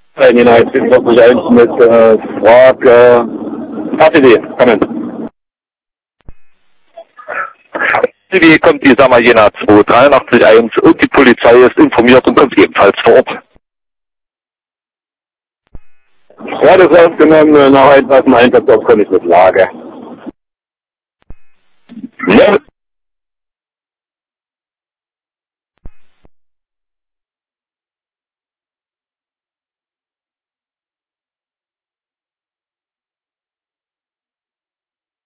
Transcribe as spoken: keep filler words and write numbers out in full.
Nina, jetzt sind wir eins mit äh, Frage H T W, kommen. H T W kommt die Samajena zwei dreiundachtzig eins und die Polizei ist informiert und kommt ebenfalls vor Ort. Ja, das ist aufgenommen, nach etwas im Einsatz, komme ich mit Lage. Ja.